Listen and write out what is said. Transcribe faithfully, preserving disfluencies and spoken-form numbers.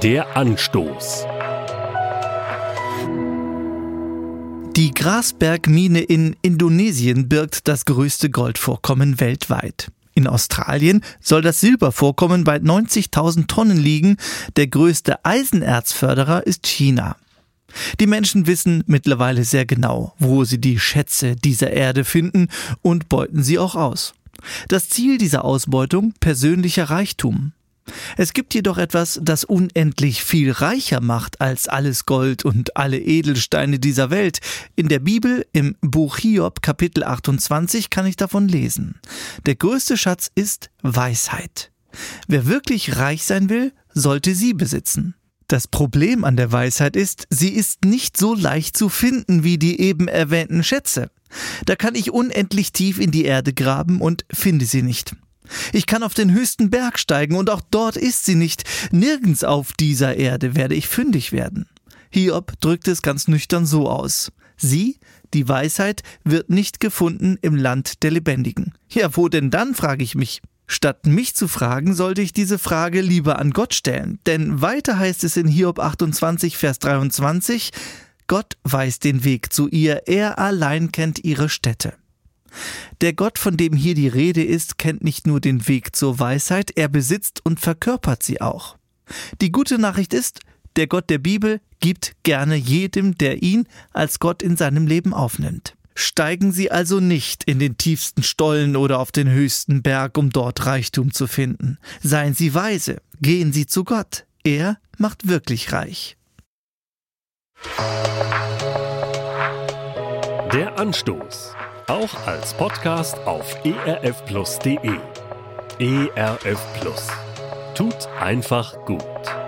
Der Anstoß. Die Grasbergmine in Indonesien birgt das größte Goldvorkommen weltweit. In Australien soll das Silbervorkommen bei neunzigtausend Tonnen liegen. Der größte Eisenerzförderer ist China. Die Menschen wissen mittlerweile sehr genau, wo sie die Schätze dieser Erde finden und beuten sie auch aus. Das Ziel dieser Ausbeutung: persönlicher Reichtum. Es gibt jedoch etwas, das unendlich viel reicher macht als alles Gold und alle Edelsteine dieser Welt. In der Bibel, im Buch Hiob, Kapitel achtundzwanzig, kann ich davon lesen. Der größte Schatz ist Weisheit. Wer wirklich reich sein will, sollte sie besitzen. Das Problem an der Weisheit ist, sie ist nicht so leicht zu finden wie die eben erwähnten Schätze. Da kann ich unendlich tief in die Erde graben und finde sie nicht. Ich kann auf den höchsten Berg steigen und auch dort ist sie nicht. Nirgends auf dieser Erde werde ich fündig werden. Hiob drückt es ganz nüchtern so aus: Sie, die Weisheit, wird nicht gefunden im Land der Lebendigen. Ja, wo denn dann, frage ich mich. Statt mich zu fragen, sollte ich diese Frage lieber an Gott stellen. Denn weiter heißt es in Hiob achtundzwanzig, Vers dreiundzwanzig, Gott weiß den Weg zu ihr, er allein kennt ihre Stätte. Der Gott, von dem hier die Rede ist, kennt nicht nur den Weg zur Weisheit, er besitzt und verkörpert sie auch. Die gute Nachricht ist, der Gott der Bibel gibt gerne jedem, der ihn als Gott in seinem Leben aufnimmt. Steigen Sie also nicht in den tiefsten Stollen oder auf den höchsten Berg, um dort Reichtum zu finden. Seien Sie weise, gehen Sie zu Gott. Er macht wirklich reich. Der Anstoß. Auch als Podcast auf e r f plus punkt d e. E R F Plus. Tut einfach gut.